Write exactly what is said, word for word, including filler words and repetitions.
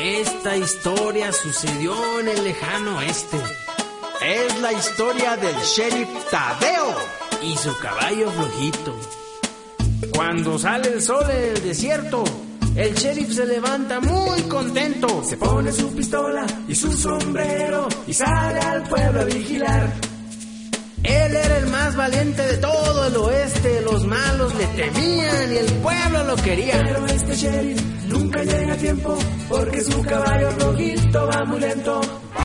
Esta historia sucedió en el lejano oeste. Es la historia del sheriff Tadeo y su caballo flojito. Cuando sale el sol en el desierto, el sheriff se levanta muy contento. Se pone su pistola y su sombrero y sale al pueblo a vigilar. Él era el más valiente de todo el oeste. Los malos le temían y el pueblo lo quería. Pero este sheriff nunca llega a tiempo porque su caballo rojito va muy lento.